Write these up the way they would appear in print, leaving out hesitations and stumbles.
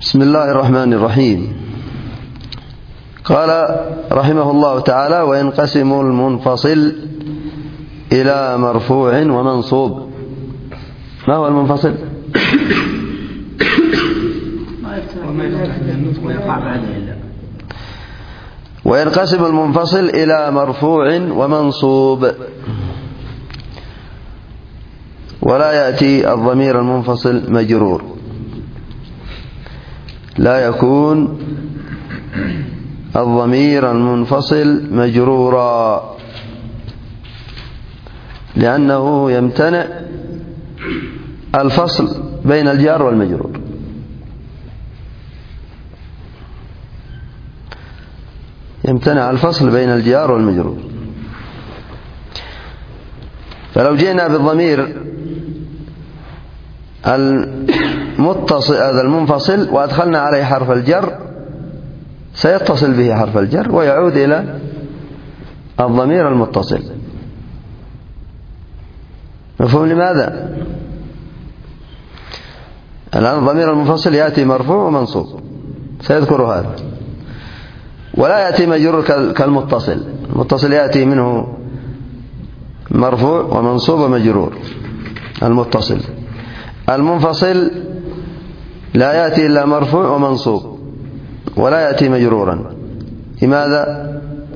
بسم الله الرحمن الرحيم. قال رحمه الله تعالى: وينقسم المنفصل إلى مرفوع ومنصوب. ما هو المنفصل؟ وينقسم المنفصل إلى مرفوع ومنصوب، ولا يأتي الضمير المنفصل مجرور، لا يكون الضمير المنفصل مجرورا، لأنه يمتنع الفصل بين الجار والمجرور. يمتنع الفصل بين الجار والمجرور. فلو جئنا بالضمير المتصل هذا المنفصل وأدخلنا عليه حرف الجر، سيتصل به حرف الجر ويعود إلى الضمير المتصل. مفهوم لماذا؟ الآن الضمير المنفصل يأتي مرفوع ومنصوب، سيذكر هذا، ولا يأتي مجرور كالمتصل. المتصل يأتي منه مرفوع ومنصوب ومجرور. المتصل المنفصل لا يأتي إلا مرفوع ومنصوب، ولا يأتي مجرورا. لماذا؟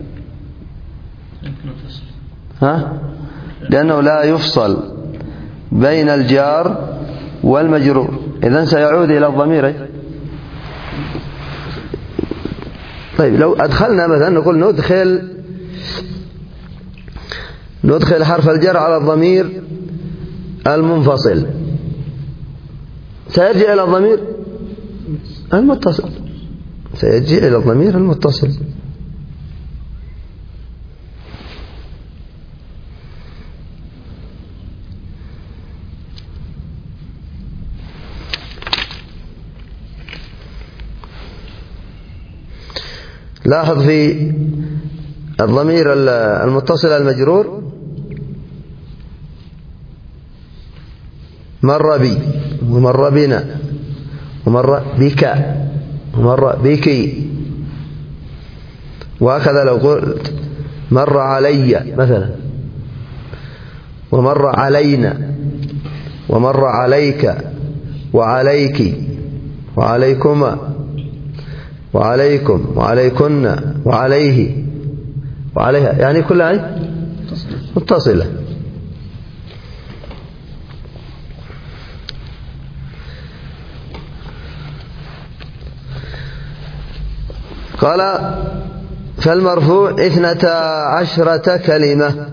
لأنه لا يفصل بين الجار والمجرور، إذن سيعود إلى الضمير. طيب، لو أدخلنا مثلا نقول ندخل حرف الجر على الضمير المنفصل، سيرجع إلى الضمير المتصل. سيرجع إلى الضمير المتصل. لاحظ في الضمير المتصل المجرور: مر بي، ومر بنا، ومر بك، ومر بك. وهكذا لو قلت مر علي مثلا، ومر علينا، ومر عليك، وعليك، وعليكما، وعليكم، وعليكن، وعليه، وعليها، يعني كلها متصلة. قال: فالمرفوع 12 كلمة،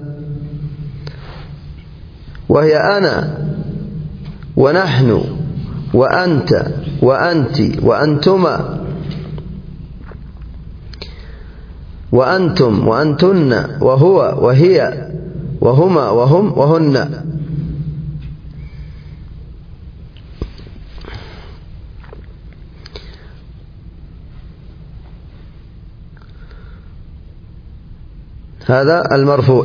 وهي أنا، ونحن، وأنت، وأنت، وأنتما، وأنتم، وأنتن، وهو، وهي، وهما، وهم، وهن. هذا المرفوع.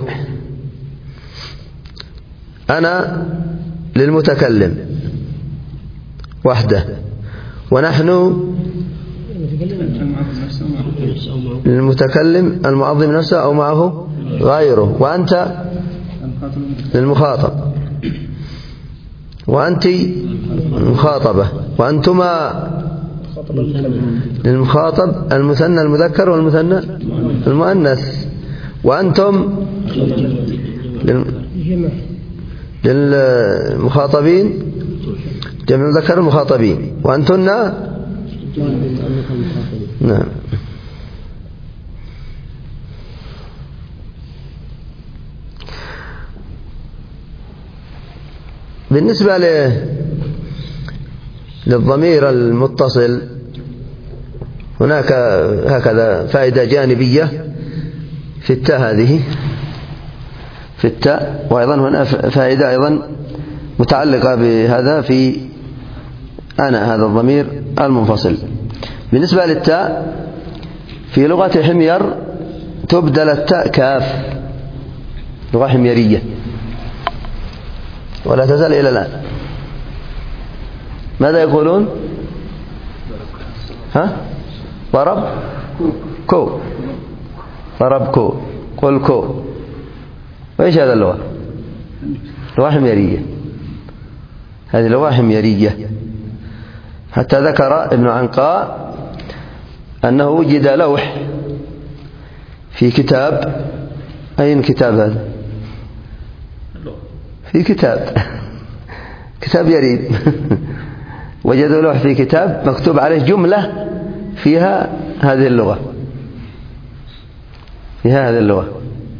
أنا للمتكلم وحده، ونحن للمتكلم المعظم نفسه أو معه غيره، وأنت للمخاطب، وأنت المخاطبة، وأنتما للمخاطب المثنى المذكر والمثنى المؤنث، وأنتم للمخاطبين جمع المذكر المخاطبين، وأنتن نعم. بالنسبة للضمير المتصل هناك هكذا فائدة جانبية في التاء هذه، في التاء، وأيضا هنا فائدة أيضا متعلقة بهذا في أنا، هذا الضمير المنفصل. بالنسبة للتاء في لغة حمير تبدل التاء كاف، لغة حميرية، ولا تزال إلى الآن. ماذا يقولون؟ ها؟ ضرب كو، ضرب كو، قل كو. وإيش هذا اللغة؟ لغة حميرية، هذه لغة حميرية. حتى ذكر ابن عنقاء أنه وجد لوح في كتاب. أين كتاب هذا؟ في كتاب يريد. وجدوا لوح في كتاب مكتوب عليه جملة فيها هذه اللغة،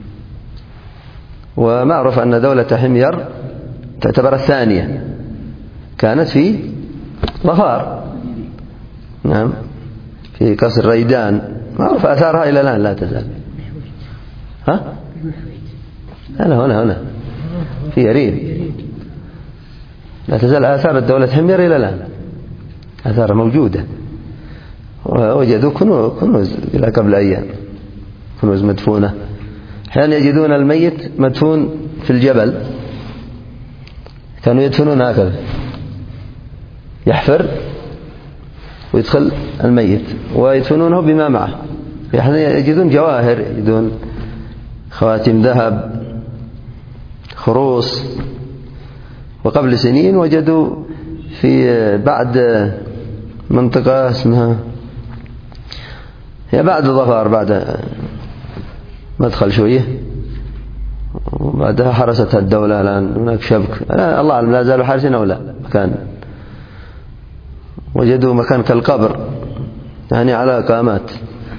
ومعروف أن دولة حمير تعتبر الثانية، كانت في ظفار، نعم، في قصر ريدان، معروف آثارها إلى الآن لا تزال. ها؟ لا هنا في يريد لا تزال آثار الدولة حمير إلى الآن، آثار موجودة. ووجدوا كنوز إلى قبل أيام، كنوز مدفونة. أحيانا يجدون الميت مدفون في الجبل، كانوا يدفنون هكذا، يحفر ويدخل الميت ويدفنونه بما معه. أحيانا يجدون جواهر، يجدون خواتم ذهب، خروص. وقبل سنين وجدوا في بعد منطقة اسمها، هي بعد ظفار، بعد مدخل شوية، وبعدها حرستها الدولة. الآن هناك شبك، الله أعلم لا زالوا حارسين أو لا. وجدوا مكان كالقبر، يعني على قامات،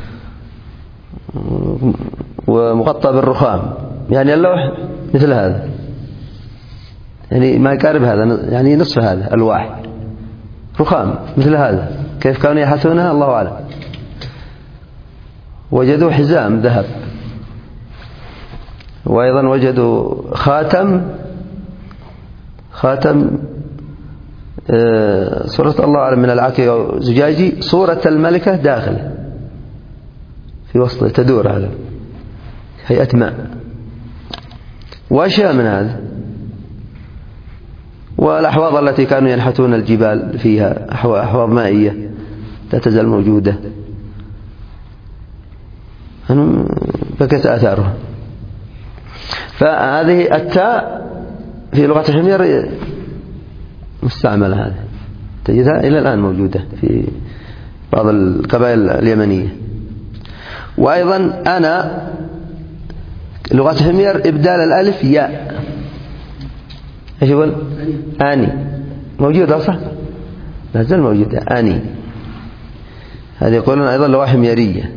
ومغطى بالرخام، يعني اللوح مثل هذا، يعني ما يقارب هذا، يعني نصف هذا الواحد رخام مثل هذا. كيف كانوا يحثونها الله أعلم. وجدوا حزام ذهب، وأيضا وجدوا خاتم صورة الله أعلم من العقيق زجاجي، صورة الملكة داخله في وسطه تدور على هيئة ماء، وأشياء من هذا. والأحواض التي كانوا ينحتون الجبال فيها، أحواض مائية لا تزال موجودة، بقت آثارها. فهذه التاء في لغة الحمير مستعملة، هذه تجدها إلى الآن موجودة في بعض القبائل اليمنية. وأيضا أنا لغة الحمير إبدال الألف ياء، ايش يقول؟ أني، موجودة صح؟ لا زال موجودة أني. هذه يقولون أيضا لغة حميرية.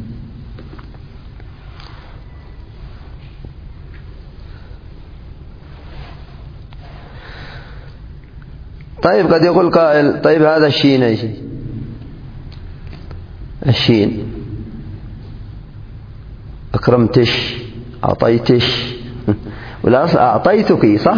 طيب قد يقول قائل: طيب هذا الشين ايش؟ الشين أكرمتش، أعطيتش، والأصل أعطيتك، صح؟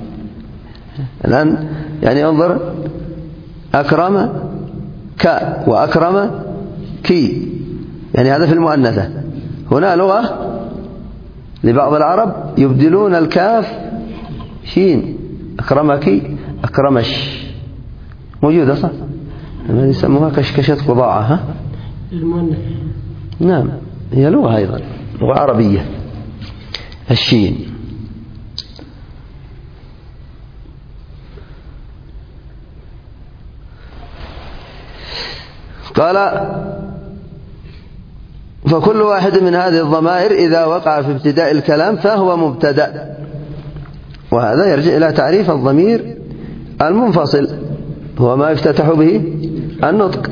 الآن يعني انظر، أكرم ك وأكرم كي، يعني هذا في المؤنثة. هنا لغة لبعض العرب يبدلون الكاف شين، أكرمك، أكرمش، موجودة صح؟ هذه يسموها كشكشة قضاعة. ها؟ المؤنث. نعم، هي لغة أيضا، لغة عربية، الشين. قال: فكل واحد من هذه الضمائر إذا وقع في ابتداء الكلام فهو مبتدأ. وهذا يرجع إلى تعريف الضمير المنفصل، هو ما يفتتح به النطق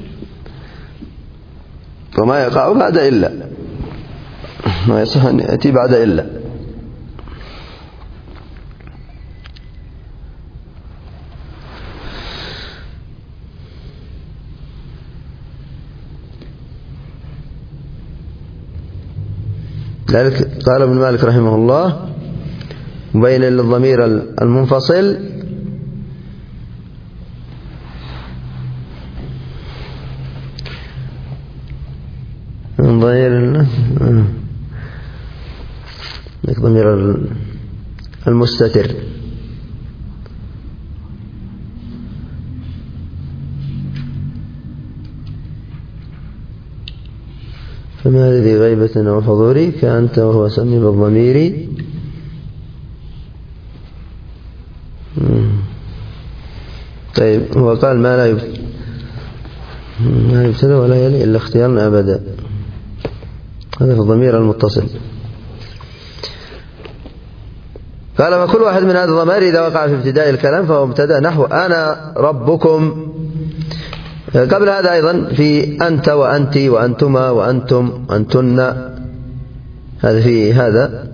وما يقع بعد إلا، ما يصح أن يأتي بعد إلا. ذلك قال ابن مالك رحمه الله: مبين للضمير المنفصل من ضمير المستتر. فما ذي غيبة أو حضوري كأنت وهو سمي بالضمير. طيب هو قال ما لا يبتدأ ولا يلي إلا اختيارنا أبدا، هذا في الضمير المتصل. قال فكل واحد من هذا الضمائر إذا وقع في ابتداء الكلام فهو مبتدأ، نحو أنا ربكم. قبل هذا أيضا في أنت وأنت وأنتما وأنتم أنتن، هذا في هذا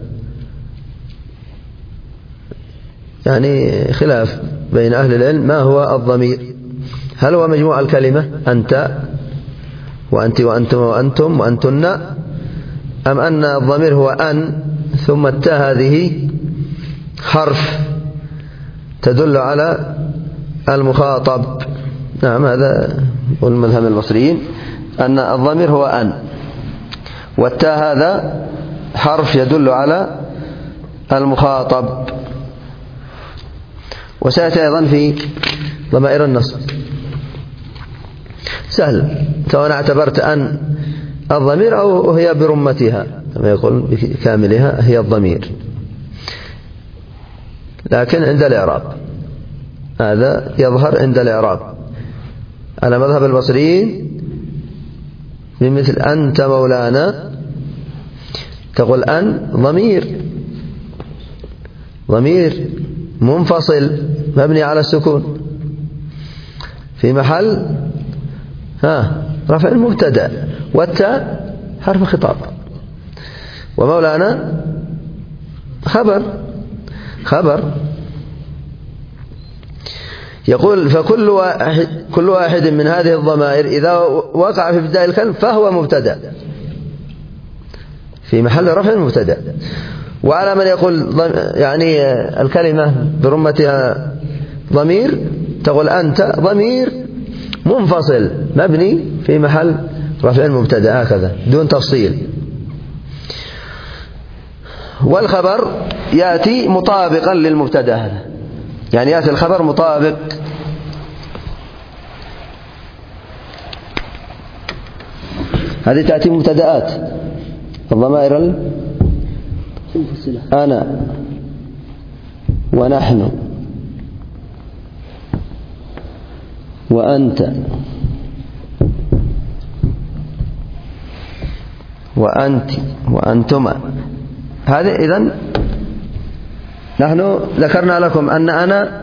يعني خلاف بين أهل العلم ما هو الضمير، هل هو مجموع الكلمة أنت وأنت وأنتما وأنتم وأنتن، أم أن الضمير هو أن ثم التاء هذه حرف تدل على المخاطب. نعم هذا هو المذهب المصريين، أن الضمير هو أن، والتاء هذا حرف يدل على المخاطب. وسيأتي أيضا في ضمائر النصب سهل، سواء اعتبرت أن الضمير أو هي برمتها كما يقول بكاملها هي الضمير، لكن عند الإعراب هذا يظهر عند الإعراب على مذهب البصريين، بمثل أنت مولانا تقول أن ضمير منفصل مبني على السكون في محل رفع المبتدأ، والتاء حرف خطاب، ومولانا خبر. يقول فكل واحد من هذه الضمائر إذا وقع في ابتداء الكلمة فهو مبتدأ في محل رفع المبتدأ. وعلى من يقول يعني الكلمة برمتها ضمير تقول أنت ضمير منفصل مبني في محل رفع المبتدأ هكذا دون تفصيل. والخبر يأتي مطابقا للمبتدأ هذا، يعني يأتي الخبر مطابق. هذه تأتي مبتدآت الضمائر أنا ونحن وأنت وأنت وأنتما. هذه إذن نحن ذكرنا لكم أن أنا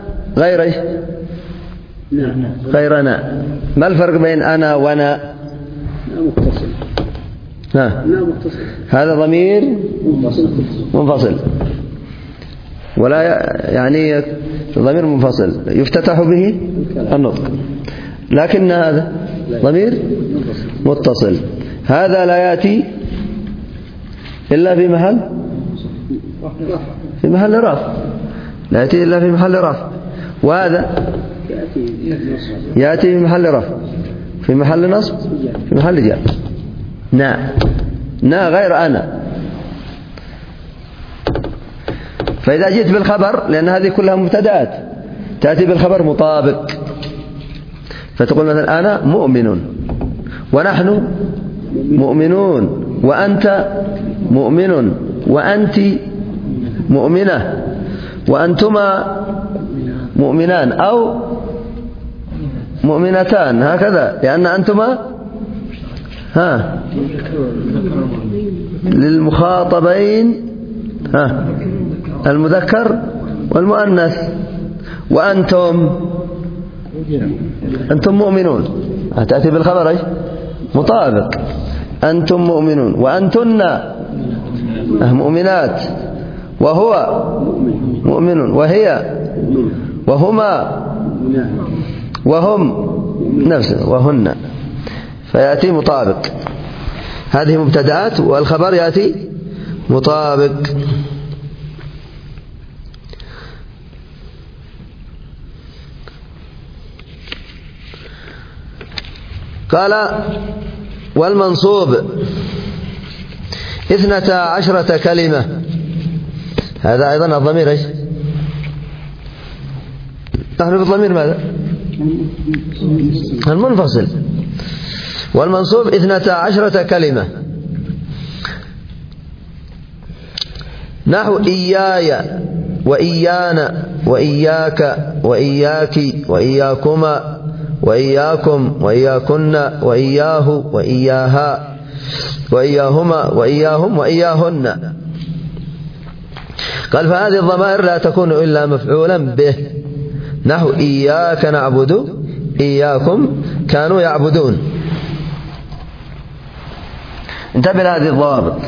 غير أنا. ما الفرق بين أنا وأنا؟ هذا ضمير منفصل، ولا يعني ضمير منفصل يفتتح به النطق، لكن هذا ضمير متصل. هذا لا يأتي إلا في محل رفع، لا يأتي إلا في محل رفع، وهذا يأتي في محل رفع، في محل نصب، في محل جر. نا غير أنا. فإذا جئت بالخبر، لأن هذه كلها مبتدآت، تأتي بالخبر مطابق، فتقول مثلا أنا مؤمن ونحن مؤمنون وأنت مؤمن وأنت مؤمنة وأنتما مؤمنان أو مؤمنتان، هكذا، لأن أنتما للمخاطبين المذكر والمؤنث، وأنتم مؤمنون، تأتي بالخبر مطابق، أنتم مؤمنون وأنتن مؤمنات، وهو مؤمن وهي وهما وهم نفسه وهن، فيأتي مطابق. هذه مبتدآت، والخبر يأتي مطابق. قال والمنصوب 12 كلمة، هذا أيضا الضمير نحن بالضمير ماذا؟ المنفصل. والمنصوب 12 كلمة، نحو إياي وإيانا وإياك وإياك وإياكما وإياكم وإياكن وإياه وإياها وإياهما وإياهم وإياهن. قال فهذه الضمائر لا تكون إلا مفعولا به، نحو إياك نعبد إياكم كانوا يعبدون. انتبه لهذه الضوابط.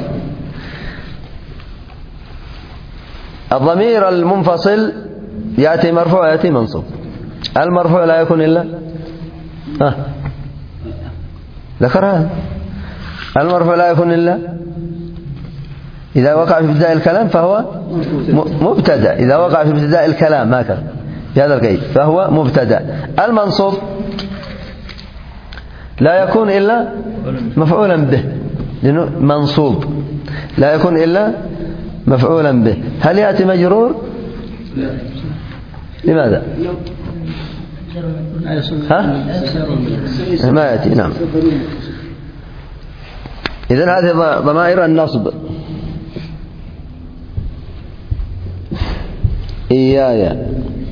الضمير المنفصل يأتي مرفوع ويأتي منصوب. المرفوع لا يكون إلا ذكرها. المرفوع لا يكون إلا إذا وقع في ابتداء الكلام فهو مبتدأ. إذا وقع في ابتداء الكلام هكذا بهذا القيد فهو مبتدأ. المنصوب لا يكون إلا مفعولا به، لأنه منصوب لا يكون إلا مفعولا به. هل يأتي مجرور؟ لماذا؟ ما يأتي. نعم. إذن هذه ضمائر النصب. إياي،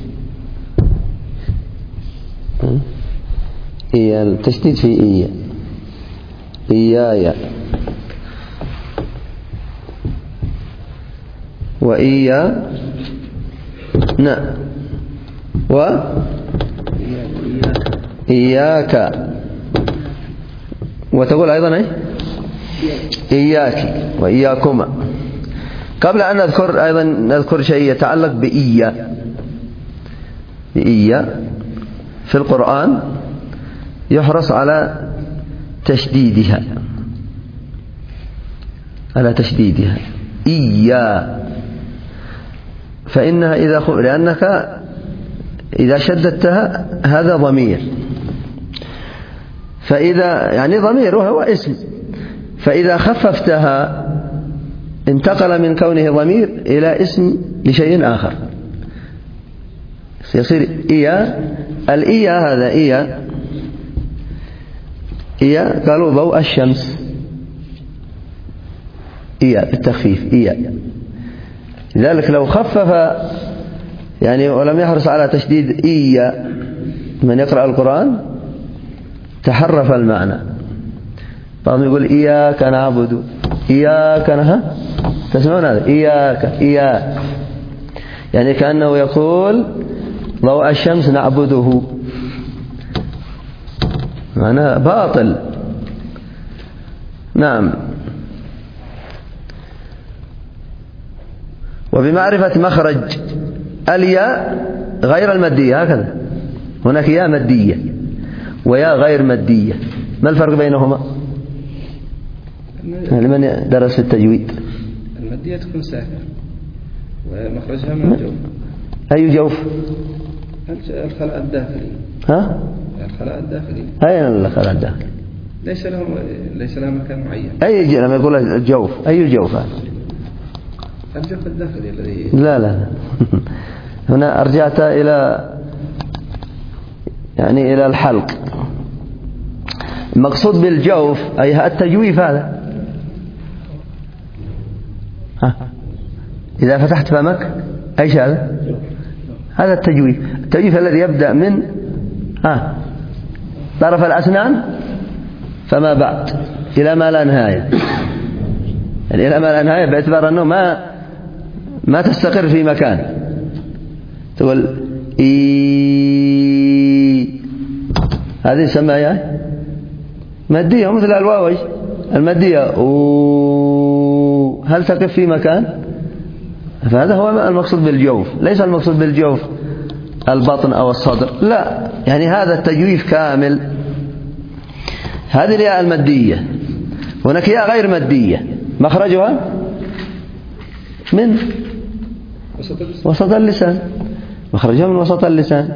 إيا التشديد في إيا، إياي وإيانا وإياك، وتقول أيضا إياك وإياكما. قبل أن نذكر أيضا نذكر شيء يتعلق بإيا. بإيا في القرآن يحرص على تشديدها، على تشديدها إيا، فإنها لأنك إذا شددتها هذا ضمير، فإذا يعني ضمير وهو اسم، فإذا خففتها انتقل من كونه ضمير إلى اسم لشيء آخر، يصير إيا. الإيا هذا إيا قالوا ضوء الشمس، إيا بالتخفيف إيا. لذلك لو خفف يعني ولم يحرص على تشديد إيا من يقرأ القرآن تحرف المعنى. بعضهم يقول إياك نعبد، إياك تسمعون هذا؟ إياك إياك، يعني كأنه يقول ضوء الشمس نعبده، معنى باطل. نعم. وبمعرفة مخرج الياء غير المادية، هكذا هناك ياء مادية وياء غير مادية، ما الفرق بينهما؟ لمن درس في التجويد؟ المادية تكون ساكنة ومخرجها من الجوف. أي جوف؟ الخلاء الداخلي. ها؟ الخلاء الداخلي. أين الخلاء الداخلي؟ ليس لها مكان معين. أي لما يقول الجوف أي جوف هذا؟ الجوف الداخلي الذي لا هنا أرجعت إلى يعني إلى الحلق. المقصود بالجوف أي التجويف هذا. إذا فتحت فمك أيش هذا؟ هذا التجويف. التجويف الذي يبدأ من طرف الأسنان فما بعد إلى ما لا نهاية، يعني إلى ما لا نهاية باعتبار أنه ما تستقر في مكان. تقول هذه سماية مادية مثل الواو المادية، هل تقف في مكان؟ فهذا هو المقصود بالجوف. ليس المقصود بالجوف البطن أو الصدر، لا، يعني هذا التجويف كامل. هذه الياء المادية. هناك ياء غير مادية مخرجها من وسط اللسان، مخرجها من وسط اللسان.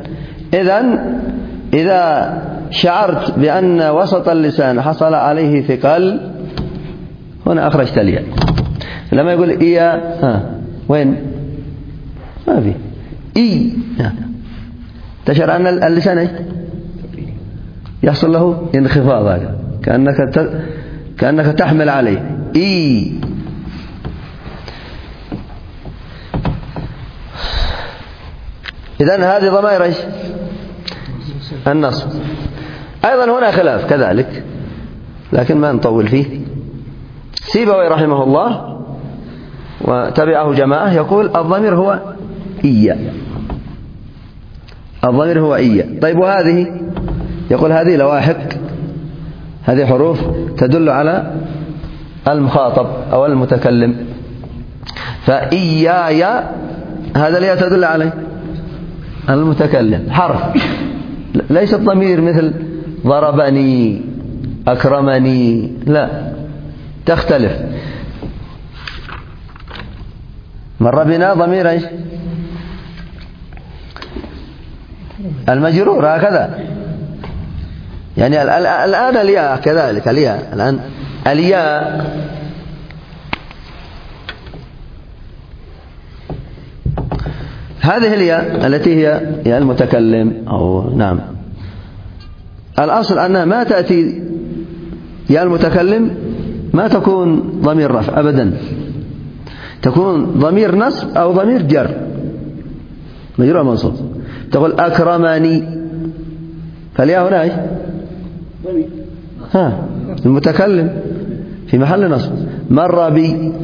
إذا شعرت بأن وسط اللسان حصل عليه ثقل هنا أخرجت الياء. لما يقول إيا وين؟ ما في تشعر أن اللسان يحصل له انخفاض، كأنك تحمل عليه إذن هذه ضمائر إيش؟ النصب. أيضا هنا خلاف كذلك، لكن ما نطول فيه. سيبوي رحمه الله وتبعه جماعة يقول الضمير هو إيا، الضمير هو إيا. طيب وهذه؟ يقول هذه لواحق، هذه حروف تدل على المخاطب أو المتكلم. فإياي هذا الياء تدل عليه المتكلم، حرف، ليس الضمير مثل ضربني أكرمني، لا، تختلف. مر بنا ضمير ايش؟ المجرور، هكذا. يعني الآن الياء كذلك، الياء الآن الياء هذه الياء التي هي المتكلم، أو نعم، الأصل أنها ما تأتي يا المتكلم، ما تكون ضمير رفع أبدا، تكون ضمير نصب أو ضمير جر، مجرور أو منصوب. تقول أكرمني، فالياء هنا ايش؟ المتكلم في محل نصب. مر بي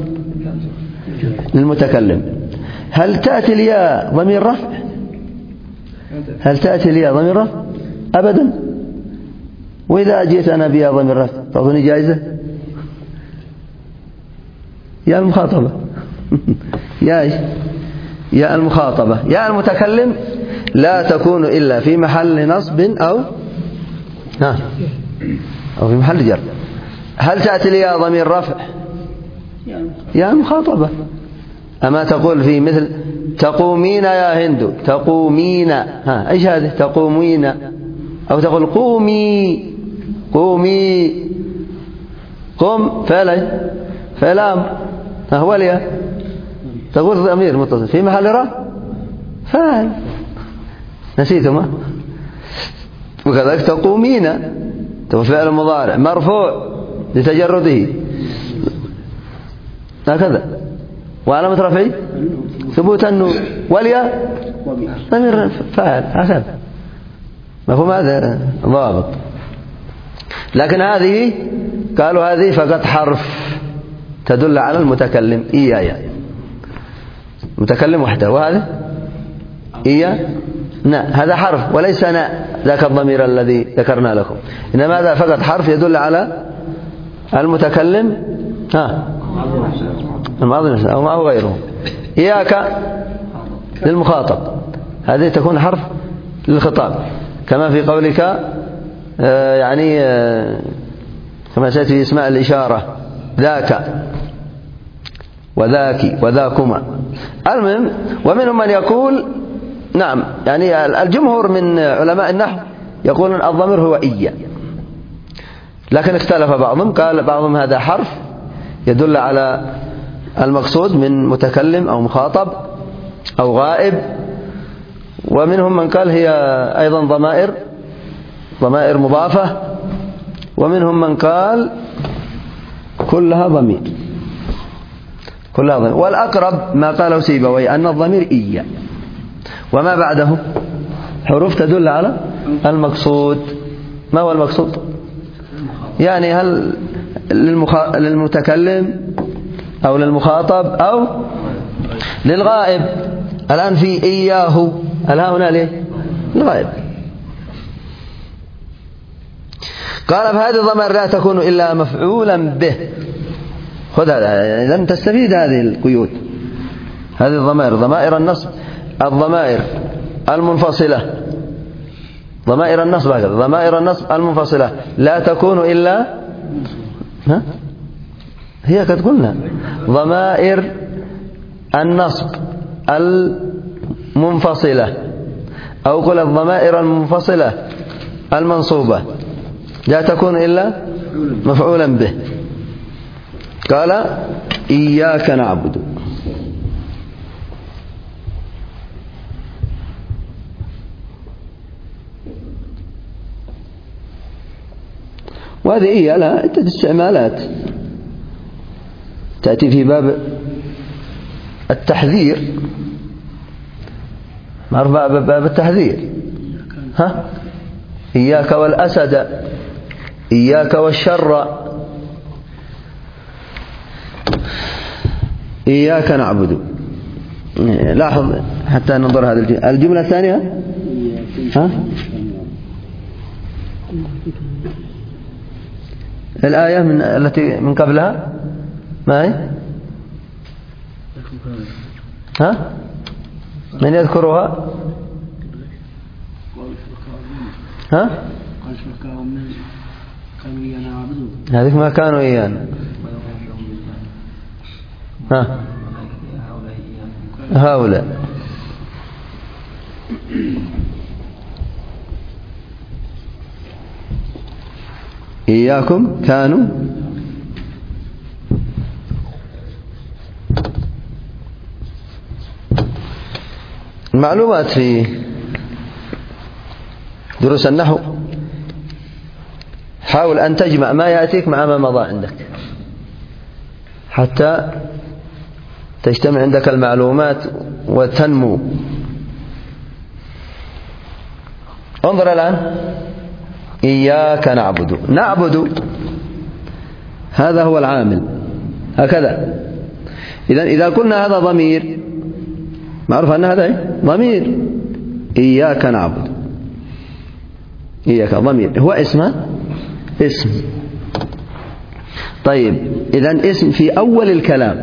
للمتكلم. هل تأتي الياء ضمير رفع؟ هل تأتي الياء ضمير رفع؟ أبدا. وإذا جئت أنا بيا ضمير رفع تعطوني جائزة؟ يا المخاطبة يا إيش؟ يا المخاطبة. يا المتكلم لا تكون إلا في محل نصب أو في محل جر. هل تأتي الياء ضمير رفع؟ يا المخاطبة. أما تقول في مثل تقومين يا هند، تقومين، إيش هذه؟ تقومين. أو تقول قومي، قومي، قم فعل أمر، هو الياء. تقول ضمير متصل في محل رفع فاعل، نسيتم؟ وكذلك تقومين تقول فعل مضارع مرفوع لتجرده، هكذا. وعلامة رفعه ثبوت النون، والياء ضمير فاعل، هكذا. مفهوم هذا ضابط. لكن هذه قالوا هذه فقط حرف تدل على المتكلم، إيايا، متكلم وحده. وهذا إيا ناء، هذا حرف وليس ناء ذاك الضمير الذي ذكرنا لكم، إنما هذا فقط حرف يدل على المتكلم الماضي أو معه غيره. إياك للمخاطب، هذه تكون حرف للخطاب، كما في قولك يعني كما سيأتي في اسماء الإشارة ذاك وذاك وذاكما. المهم، ومنهم من يقول نعم، يعني الجمهور من علماء النحو يقولون الضمير هو إيا، لكن اختلف بعضهم، قال بعضهم هذا حرف يدل على المقصود من متكلم أو مخاطب أو غائب. ومنهم من قال هي أيضا ضمائر مضافة. ومنهم من قال كلها ضمير، والأقرب ما قاله سيبوي أن الضمير إيا وما بعده حروف تدل على المقصود. ما هو المقصود؟ يعني هل للمتكلم أو للمخاطب أو للغائب. الآن في إياه، الها هنا ليه؟ الغائب. قال فهذه الضمائر لا تكون إلا مفعولا به. خذ هذا، إذن تستفيد هذه القيود. هذه الضمائر، ضمائر النصب، الضمائر المنفصلة، ضمائر النصب هكذا، ضمائر النصب المنفصلة لا تكون إلا هي قد قلنا ضمائر النصب المنفصلة، أو قل الضمائر المنفصلة المنصوبة لا تكون إلا مفعولا به. قال إياك نعبد. وهذه هي لها عدة استعمالات، تأتي في باب التحذير معروف باب التحذير. ها؟ إياك والأسد، إياك والشر، إياك نعبد. لاحظ حتى ننظر هذه الجملة الثانية. ها؟ الآية التي من قبلها ما هي؟ ها؟ من يذكرها؟ ها؟ هذيك ما كانوا إيانا. ها؟ هؤلاء. إياكم كانوا المعلومات في دروس النحو. حاول أن تجمع ما يأتيك مع ما مضى عندك حتى تجتمع عندك المعلومات وتنمو. انظر الآن، إياك نعبد. نعبد هذا هو العامل هكذا. إذا قلنا هذا ضمير، معروف أن هذا ضمير. إياك نعبد، إياك ضمير، هو اسم. طيب إذن اسم في أول الكلام.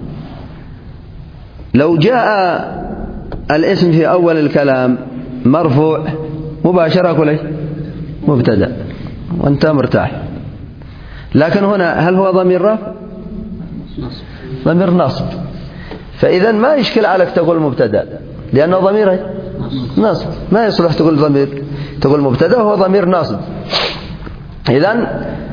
لو جاء الاسم في أول الكلام مرفوع مباشرة كله مبتدأ وأنت مرتاح. لكن هنا هل هو ضمير رفع؟ ضمير نصب. فإذا ما يشكل عليك تقول مبتدأ لأنه ضمير نصب، ما يصلح تقول ضمير، تقول مبتدأ وهو ضمير نصب. إذن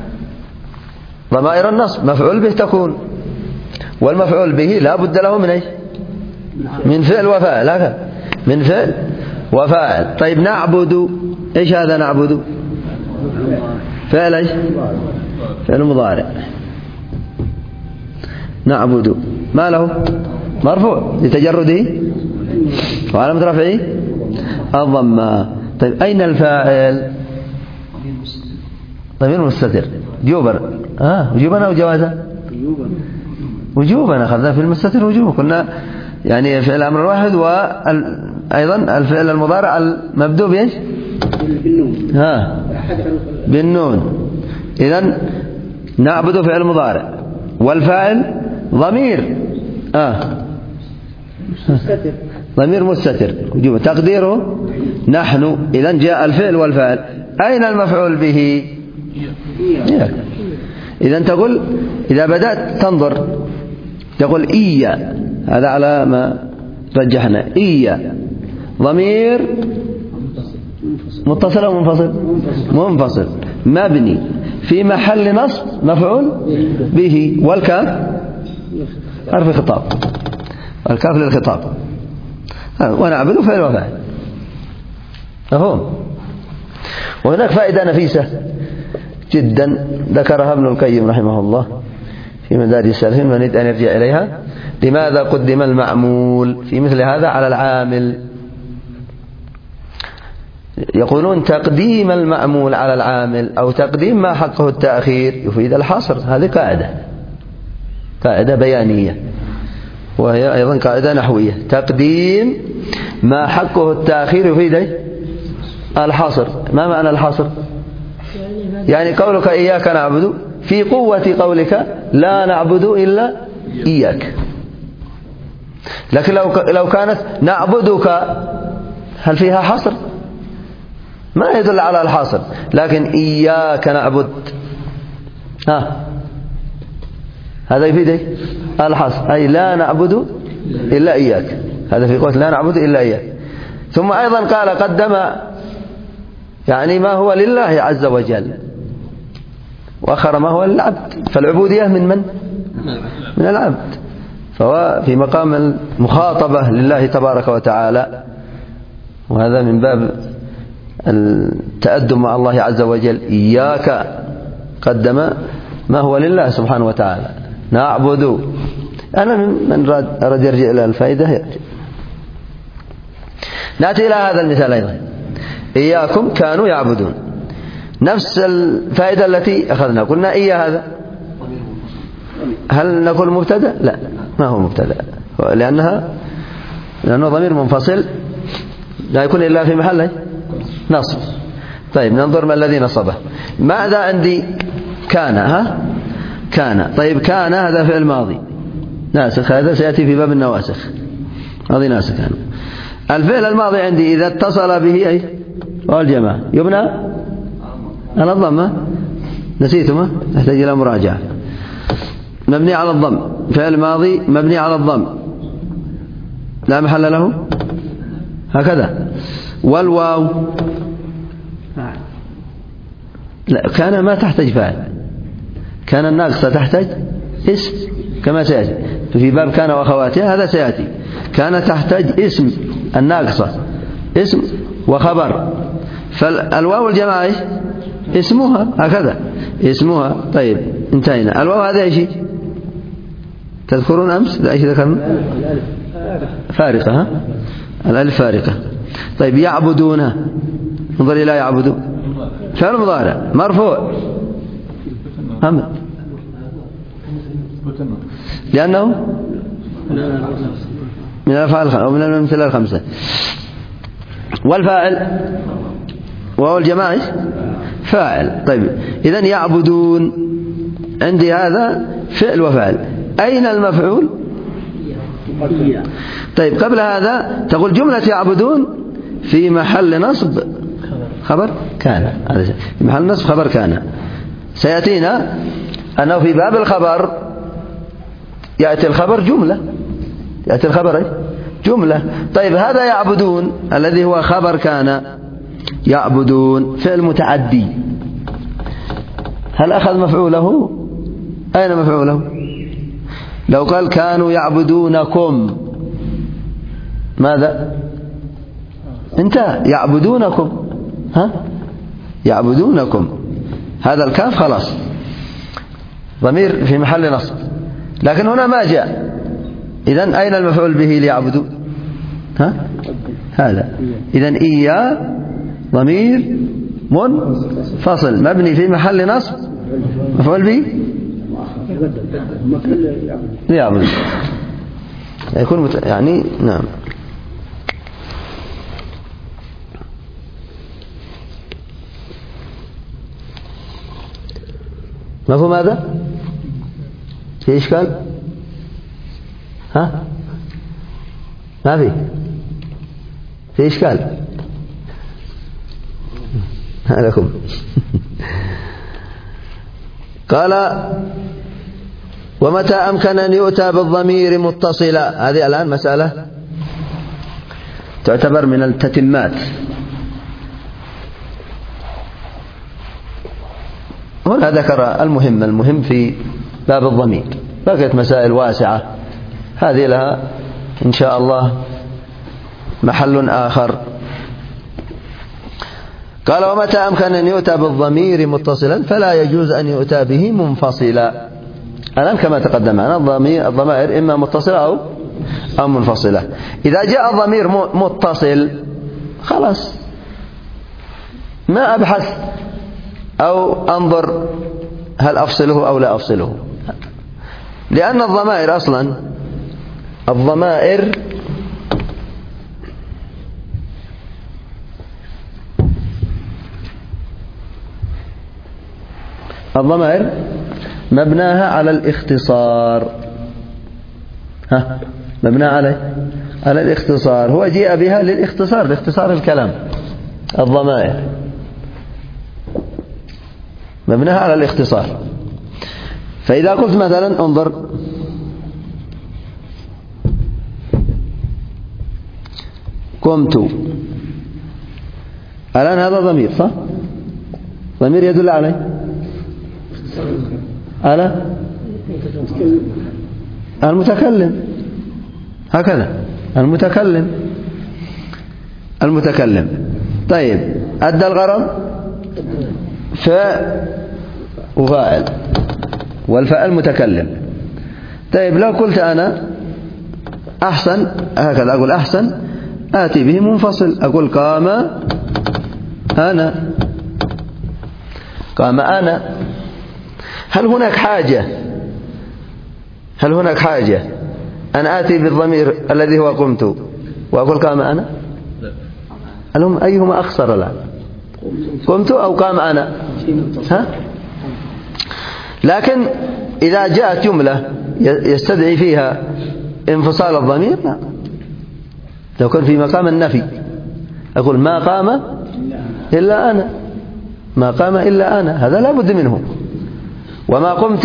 ضمائر النصب مفعول به تكون، والمفعول به لا بد له من ايش؟ من فعل وفاعل. لا من فعل وفاعل. طيب نعبد، ايش هذا نعبد؟ فعل ايش؟ فعل مضارع. نعبد ما له؟ مرفوع لتجرده وعلامة رفعه الضمة. طيب أين الفاعل؟ ضمير مستتر. جوبا وجوبا أو جوازا؟ وجوبا أخذنا في المستتر وجوبا. كنا يعني فعل أمر واحد، وأيضا الفعل المضارع المبدوء بإيش؟ بالنون. إذن نعبد فعل مضارع والفاعل ضمير ضمير مستتر وجوبا تقديره نحن. إذن جاء الفعل والفاعل. أين المفعول به؟ إذن تقول إذا بدأت تنظر تقول إيا، هذا على ما رجحنا. إيا ضمير متصل أو منفصل؟ منفصل مبني في محل نصب مفعول به، والكاف حرف خطاب، الكاف للخطاب. ونعبد فعل وفاعل. مفهوم؟ وهناك فائدة نفيسة جدا ذكرها ابن القيم رحمه الله في مدارج السالكين، من يريد أن يرجع إليها. لماذا قدم المعمول في مثل هذا على العامل؟ يقولون تقديم المعمول على العامل أو تقديم ما حقه التأخير يفيد الحصر. هذه قاعدة بيانية، وهي أيضا قاعدة نحوية. تقديم ما حقه التأخير يفيد الحصر. ما معنى الحصر؟ يعني قولك إياك نعبد في قوة قولك لا نعبد إلا إياك. لكن لو كانت نعبدك هل فيها حصر؟ ما يدل على الحصر. لكن إياك نعبد هذا يفيد الحصر، أي لا نعبد إلا إياك. هذا في قوة لا نعبد إلا إياك. ثم أيضا قال قدم يعني ما هو لله عز وجل وأخر ما هو للعبد. فالعبودية من العبد، فهو في مقام المخاطبة لله تبارك وتعالى، وهذا من باب التأدب مع الله عز وجل. إياك قدم ما هو لله سبحانه وتعالى. نعبد. أنا من أراد يرجع إلى الفائدة يرجع. نأتي إلى هذا المثال أيضا. إياكم كانوا يعبدون، نفس الفائدة التي أخذنا، قلنا إيا هذا هل نقول مبتدأ؟ لا، ما هو مبتدأ، لأنه ضمير منفصل لا يكون إلا في محل نصب. طيب ننظر ما الذي نصبه. ماذا عندي؟ كان. كان. طيب كان هذا فعل ماضي ناسخ، هذا سيأتي في باب النواسخ، ماضي ناسخ. الفعل الماضي عندي إذا اتصل به أي والجماعة يبنى على الضمة، نسيتما تحتاج إلى مراجعة. مبني على الضم، فعل ماضي مبني على الضم لا محل له، هكذا. والواو لا، كان ما تحتاج فاعل، كان الناقصة تحتاج اسم كما سيأتي في باب كان وأخواتها، هذا سيأتي. كان تحتاج اسم الناقصة، اسم وخبر، فالواو الجماعة اسمها، هكذا اسمها. طيب انتهينا. الواو هذا ايش تذكرون أمس؟ ايش ذكرنا؟ فارقة. الألف فارقة. طيب يعبدون، انظر إلى يعبدون، فعل مضارع مرفوع لأنه من الأفعال أو من الأمثلة الخمسة. والفاعل وهو الجماعة فاعل. طيب إذن يعبدون عندي هذا فعل وفاعل، أين المفعول؟ طيب قبل هذا تقول جملة يعبدون في محل نصب خبر كان، في محل نصب خبر كان. سيأتينا أنه في باب الخبر يأتي الخبر جملة، يأتي الخبر جملة. طيب هذا يعبدون الذي هو خبر كان، يعبدون فعل متعدي، هل أخذ مفعوله؟ أين مفعوله؟ لو قال كانوا يعبدونكم ماذا؟ انت يعبدونكم، يعبدونكم، هذا الكاف خلاص ضمير في محل نصب، لكن هنا ما جاء. إذن أين المفعول به ليعبدوا؟ هذا. إذن إيا ضمير منفصل مبني في محل نصب، مفعول به ليعبدوا، يكون يعني نعم. مفهوم هذا؟ في إشكال؟ ما في إشكال لكم. قال ومتى أمكن أن يؤتى بالضمير متصلا، هذه الآن مسألة تعتبر من التتمات. هنا ذكر المهم في باب الضمير، بقيت مسائل واسعة هذه لها إن شاء الله محل آخر. قال ومتى أمكن أن يؤتى بالضمير متصلا فلا يجوز أن يؤتى به منفصلا. الآن كما تقدم معنا الضمائر إما متصلة أو منفصلة. إذا جاء الضمير متصل خلاص ما أبحث أو أنظر هل أفصله أو لا أفصله، لأن الضمائر أصلا الضمائر مبناها على الاختصار، مبناها على الاختصار، هو جاء بها للاختصار، لاختصار الكلام. الضمائر مبناها على الاختصار. فإذا قلت مثلا انظر قمت، الآن هذا ضمير صح؟ ضمير يدل على المتكلم، هكذا المتكلم. طيب أدى الغرض فاعل وفاعل، والفاعل متكلم. طيب لو قلت أنا أحسن، هكذا أقول أحسن آتي به منفصل، أقول قام أنا، قام أنا. هل هناك حاجة أن آتي بالضمير الذي هو قمت وأقول قام أنا؟ هل أيهما أخسر الآن؟ قمت أو قام أنا؟ لكن إذا جاءت جملة يستدعي فيها انفصال الضمير، لا. لو كان في مقام النفي أقول ما قام إلا أنا، ما قام إلا أنا، هذا لا بد منه. وما قمت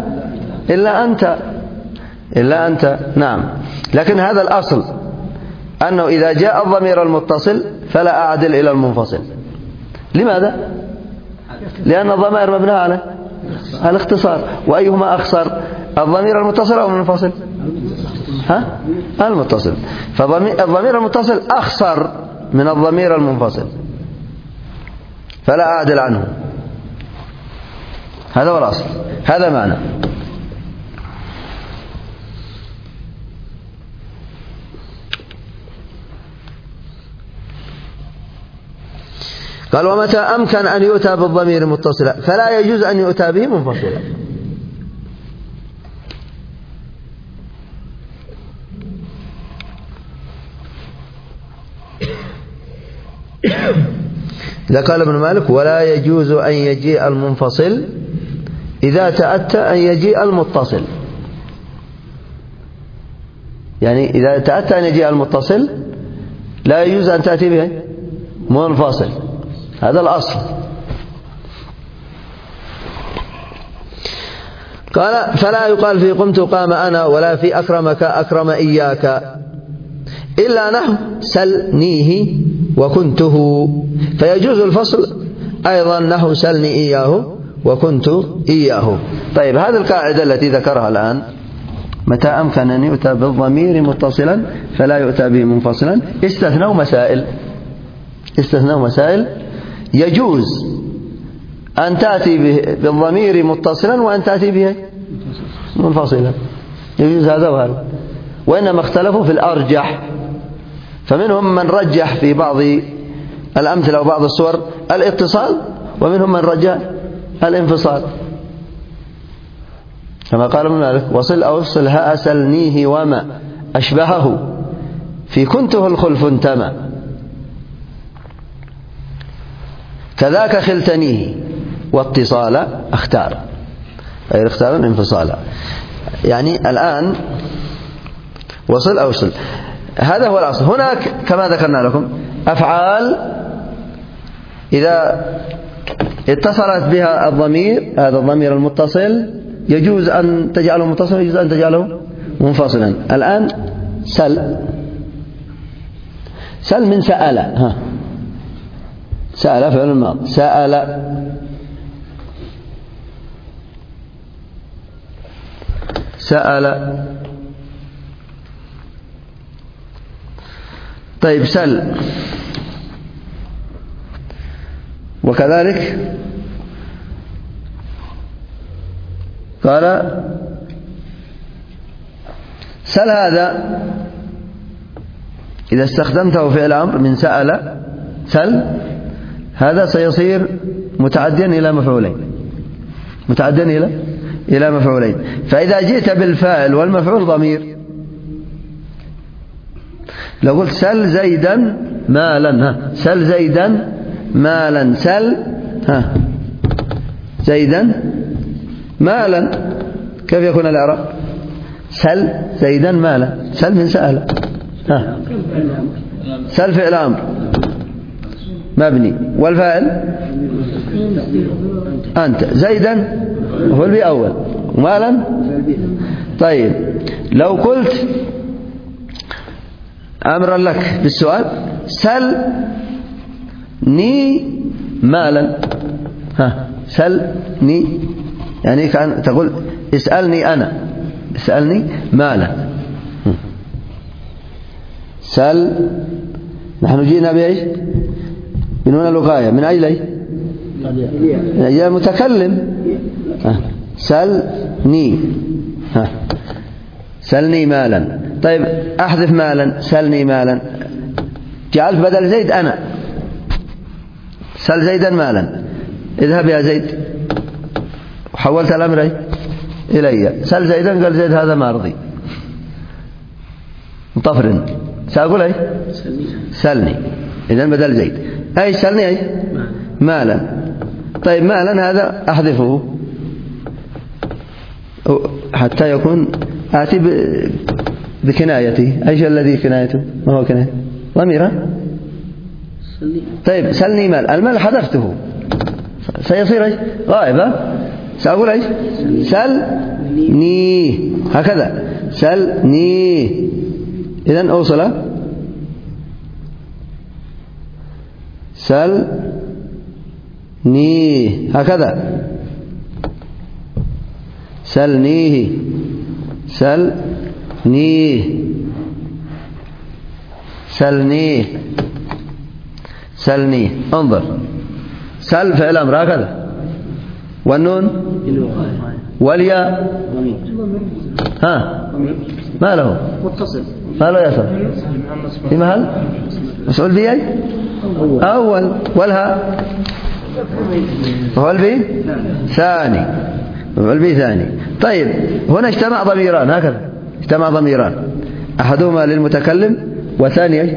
إلا أنت، نعم. لكن هذا الأصل أنه إذا جاء الضمير المتصل فلا أعدل إلى المنفصل. لماذا؟ لأن الضمائر مبنى على الاختصار، وأيهما أخسر، الضمير المتصل أو المنفصل؟ المتصل. فالضمير المتصل أخسر من الضمير المنفصل، فلا أعدل عنه. هذا هو الأصل، هذا معنى. قال ومتى أمكن أن يؤتى بالضمير متصلا فلا يجوز أن يؤتى به منفصلا. إذا قال ابن مالك ولا يجوز أن يجيء المنفصل إذا تأتى أن يجيء المتصل، يعني إذا تأتى أن يجيء المتصل لا يجوز أن تأتي به منفصل، هذا الأصل. قال فلا يقال في قمت قام أنا ولا في أكرمك أكرم إياك إلا نحو سلنيه وكنته، فيجوز الفصل أيضا نحو سلني إياه وكنت إياه. طيب هذه القاعدة التي ذكرها الآن، متى أمكن أن يؤتى بالضمير متصلا فلا يؤتى به منفصلا، استثنوا مسائل يجوز أن تأتي بالضمير متصلا وأن تأتي به منفصلا، يجوز هذا وهذا، وإنما اختلفوا في الأرجح. فمنهم من رجح في بعض الأمثلة وبعض الصور الاتصال، ومنهم من رجح الانفصال، كما قال ابن مالك وصل أو افصل ها أسلنيه وما أشبهه في كنته الخلف انتمى كذاك خلتنيه واتصال اختار، غير اختار انفصالا. يعني الآن وصل أو وصل، هذا هو الأصل. هناك كما ذكرنا لكم أفعال إذا اتصلت بها الضمير، هذا الضمير المتصل يجوز أن تجعله متصلا ويجوز أن تجعله منفصلا. الآن سل من سأل، سأل فعل الماضي، سأل. طيب سل، وكذلك قال سل هذا إذا استخدمته فعل أمر من سأل سل، هذا سيصير متعديا إلى مفعولين، فإذا جئت بالفاعل والمفعول ضمير، لو قلت سل زيدا مالا، سل زيدا مالا، سل زيدا مالا، كيف يكون الإعراب؟ سل زيدا مالا، سل من سأل، سل فعل أمر مبني، والفاعل أنت، زيدا هو البي أول، مالا. طيب لو قلت أمرا لك بالسؤال سلني مالا، سلني يعني كأن تقول اسألني أنا، اسألني مالا. سل نحن جينا بإيش؟ من هنا الوقاية من أي لي؟ يا متكلم. سلني، سلني مالا. طيب أحذف مالا، سلني مالا، جعلت بدل زيد أنا. سل زيدا مالا، اذهب يا زيد، وحولت الأمر إلي. سل زيدا، قال زيد هذا ما أرضي، مطفر، سأقول سلني، إذن بدل زيد أي سلني مالا. طيب مالا هذا أحذفه حتى يكون آتي بكنايته. أيش الذي كنايته؟ ما هو كناية؟ ضميرا. طيب سلني مال، المال حذفته سيصير غائبة، سأقول سلني، هكذا سلني. إذن أوصل سلني، هكذا سلنيه، سلنيه، سلنيه، سلنيه. انظر، سل فعل أمر هكذا، والنون والياء ما له متصل، ما له يصل في محل مسؤول به أول، والها مفعول به ثاني، مفعول به ثاني. طيب هنا اجتمع ضميران، هكذا اجتمع ضميران، أحدهما للمتكلم والثاني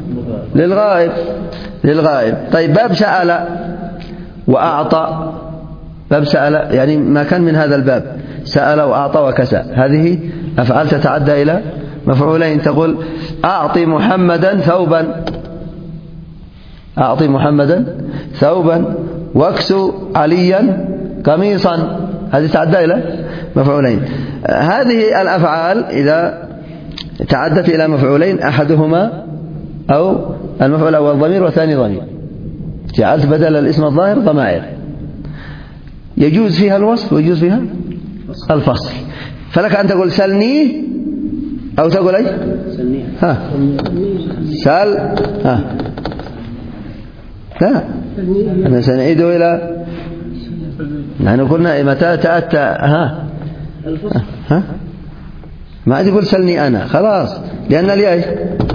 للغائب. طيب باب سأل وأعطى، باب سأل يعني ما كان من هذا الباب، سأل وأعطى وكسى، هذه أفعال تتعدى إلى مفعولين. تقول أعطي محمدا ثوبا، أعطي محمدا ثوبا، واكسو عليا قميصا، هذه تعدى إلى مفعولين. هذه الأفعال إذا تعدت إلى مفعولين، أحدهما أو المفعول الأول ضمير والثاني ضمير، جعلت بدل الاسم الظاهر ضمائر، يجوز فيها الوصف ويجوز فيها الفصل. فلك أن تقول سلني أو تقول أي سل لا، أنا سنعيده إلى، نحن قلنا متى تأتى ما تقول سلني أنا خلاص، لأن لي أي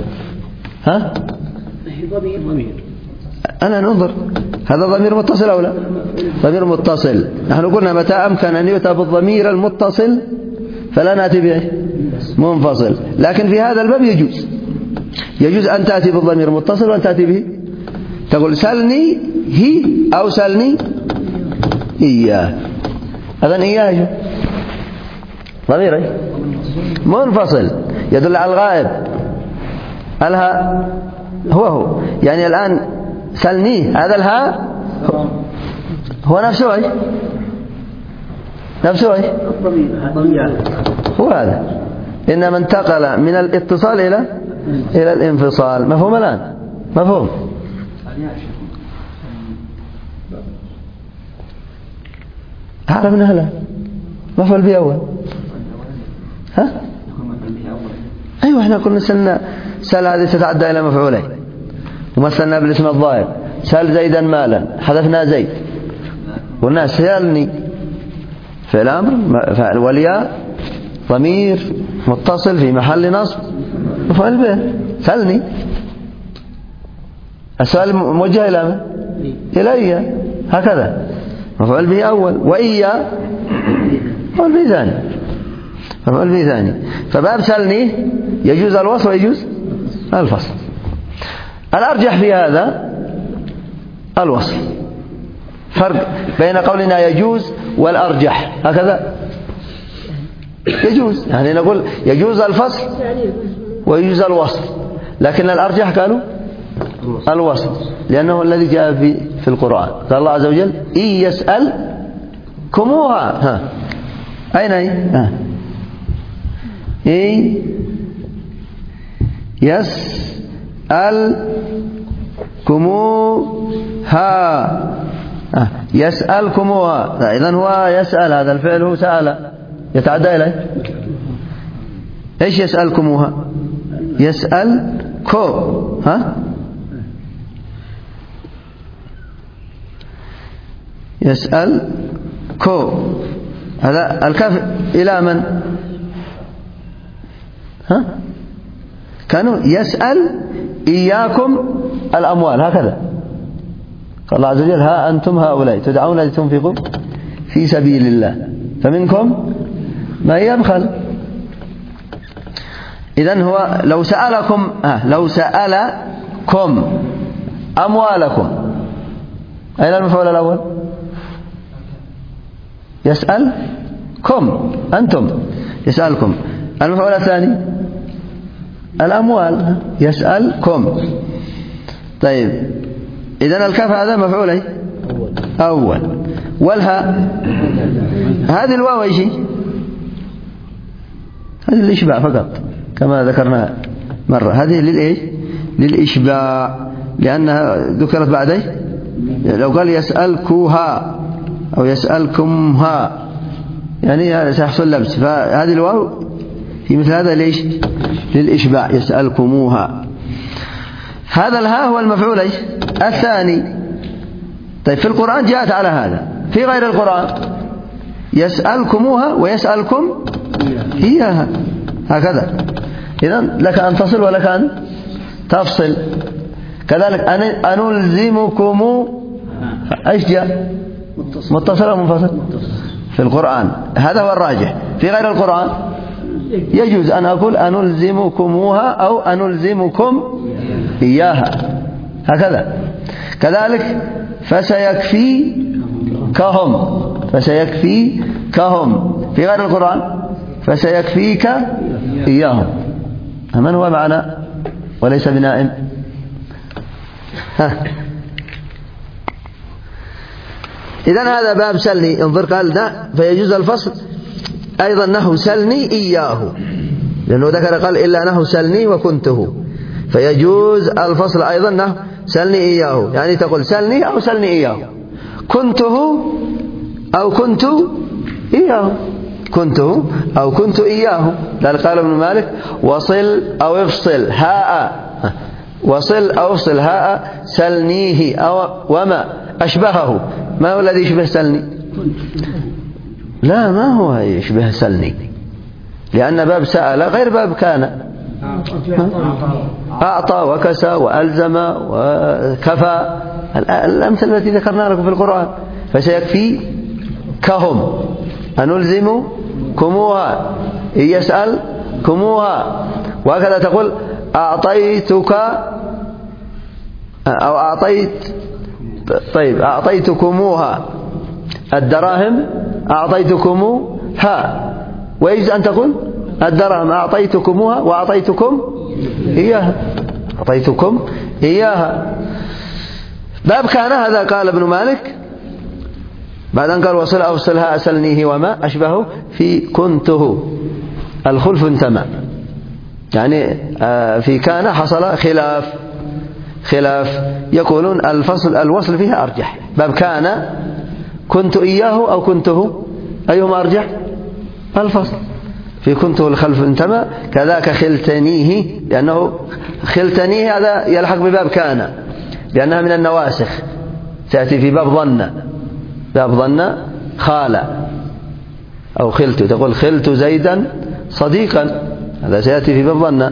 أنا ننظر هذا ضمير متصل أو لا؟ ضمير متصل. نحن قلنا متى أمكن أن يؤتى بالضمير المتصل فلا نأتي به منفصل، لكن في هذا الباب يجوز أن تأتي بالضمير المتصل وأن تأتي به، تقول سلني هي أو سلني إياه. أذن إياه ضمير منفصل يدل على الغائب، الها هو يعني الآن سلني هذا الها هو نفسه هو هذا، إنما انتقل من الاتصال إلى الانفصال. مفهوم الآن؟ مفهوم؟ عرفنا هلا مفعول به أول. أيوة احنا قلنا سل هذه تتعدى إلى مفعولين، ومثلنا بالاسم الظاهر سل زيدا مالا، حذفنا زيد، قلنا سلني فعل أمر والياء ضمير متصل في محل نصب مفعول به سلني. السؤال موجه إلى من؟ إلي، هكذا مفعول به أول، وإيا مفعول به ثاني. فباب سلني يجوز الوصف ويجوز الفصل. الأرجح في هذا الوصف، فرق بين قولنا يجوز والأرجح، هكذا يجوز، يعني نقول يجوز الفصل ويجوز الوصف، لكن الأرجح قالوا الوصف، لأنه الذي جاء في القرآن. قال الله عز وجل إن يسألكموها أين إن يسألكموها إذن هو يسأل، هذا الفعل هو سأل يتعدى إليه. إيش يسألكموها؟ يسألكو يسألكو، هذا الكاف إلى من؟ كانوا يسأل إياكم الأموال، هكذا قال الله عز وجل: ها أنتم هؤلاء تدعون لتنفقوا في سبيل الله فمنكم من يبخل. إذن هو لو سألكم أموالكم، أين المفعول الأول؟ يسألكم أنتم، يسألكم. المفعول الثاني الأموال، يسألكم. طيب إذن الكاف هذا مفعول أول، والهاء هذه الواو أي شيء؟ هذه الإشباع فقط كما ذكرنا مرة، هذه للإيش؟ للإشباع، لأنها ذكرت بعدين. لو قال يسألكوها أو يسألكمها يعني سيحصل لبس، فهذه الواو في مثل هذا ليش؟ للإشباع، يسألكموها. هذا الهاء هو المفعول الثاني. طيب في القرآن جاءت على هذا، في غير القرآن يسألكموها ويسألكم إياها، هكذا. إذن لك أن تصل ولك أن تفصل. كذلك أنلزمكم، إيش جاء؟ متصل أو منفصل؟ في القرآن هذا هو الراجح. في غير القرآن يجوز أن أقول أنلزمكموها أو أنلزمكم إياها، هكذا. كذلك فسيكفيكهم في غير القرآن فسيكفيك إياهم. من هو معنا وليس بنائم؟ إذن هذا باب سلني. انظر قال ده فيجوز الفصل أيضا نحو سلني إياه، لأنه ذكر قال إلا نحو سلني وكنته، فيجوز الفصل أيضا نحو سلني إياه، يعني تقول سلني أو سلني إياه، كنته أو كنت إياه، كنته أو كنت إياه. لذلك قال ابن مالك: وصل أو افصل هاء، وصل أو افصل هاء سلنيه أو وما أشبهه. ما هو الذي يشبه سلني؟ لا، ما هو يشبه سلني، لأن باب سأل غير باب كان. أعطى وكسى وألزم وكفى، الأمثلة التي ذكرنا لكم في القرآن. فسيكفيكهم، أنلزمكموها، إن يسألكموها، وهكذا تقول أعطيتك أو أعطيتكموها الدراهم، أعطيتكموها. ويجوز أن تقول الدراهم أعطيتكموها وأعطيتكم إياها، أعطيتكم إياها. باب كان هذا قال ابن مالك بعد أن قال: وصل أو صلها أسلنيه وما أشبهه في كنته. الخلف انتمى، يعني في كان حصل خلاف، يقولون الوصل فيها أرجح. باب كان كنت إياه أو كنته، أيهما أرجح؟ الفصل. في كنته الخلف انتمى. كذاك خلتنيه، لأنه خلتنيه هذا يلحق بباب كان، لأنها من النواسخ، تأتي في باب ظن خال أو خلت، تقول خلت زيدا صديقا، هذا سيأتي في باب ظن.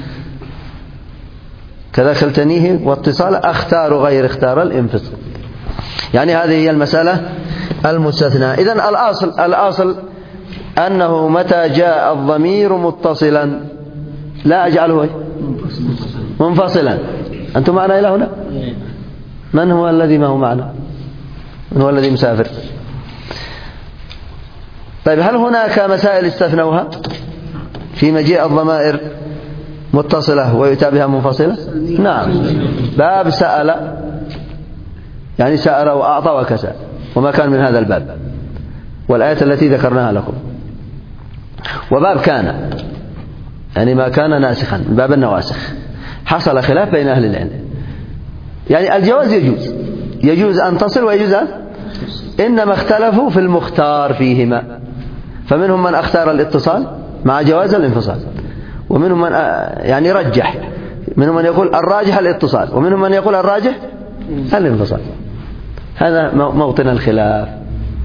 كذا خلتنيه واتصال أختار غير اختار الانفصال، يعني هذه هي المسألة المستثنى. إذن الأصل أنه متى جاء الضمير متصلا لا أجعله منفصلا. أنتم معنا إلى هنا؟ من هو الذي ما هو معنا؟ من هو الذي مسافر؟ طيب هل هناك مسائل استثنوها في مجيء الضمائر متصلة ويؤتى بها منفصلة؟ نعم. باب سأل، يعني سأل وأعطى وكسى، وما كان من هذا الباب، والآية التي ذكرناها لكم. وباب كان، يعني ما كان ناسخا، باب النواسخ، حصل خلاف بين أهل العلم. يعني الجواز يجوز أن تصل ويجوز أن، إنما اختلفوا في المختار فيهما، فمنهم من اختار الاتصال مع جواز الانفصال، ومنهم من يعني رجح، منهم من يقول الراجح الاتصال، ومنهم من يقول الراجح الانفصال. هذا موطن الخلاف.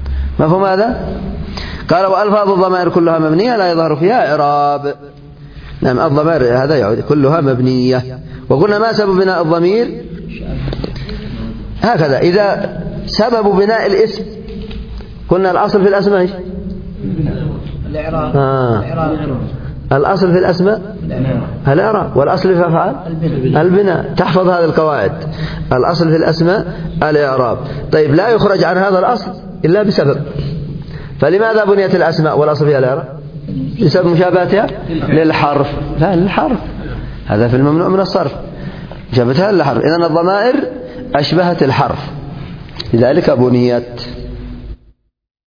مفهوم هذا؟ قال: وألفاظ الضمائر كلها مبنية لا يظهر فيها إعراب. نعم الضمائر هذا يعود كلها مبنية. وقلنا ما سبب بناء الضمير هكذا. إذا سبب بناء الاسم قلنا الأصل في الأسماء إيش؟ الأصل في الأسماء الإعراب، والأصل في الأفعال البناء. تحفظ هذه القواعد. الأصل في الأسماء الإعراب. طيب لا يخرج عن هذا الأصل إلا بسبب. فلماذا بنيت الأسماء والأصل فيها الإعراب؟ بسبب مشابهتها للحرف. لا للحرف، هذا في الممنوع من الصرف، مشابهتها للحرف. إذن الضمائر أشبهت الحرف لذلك بنيت.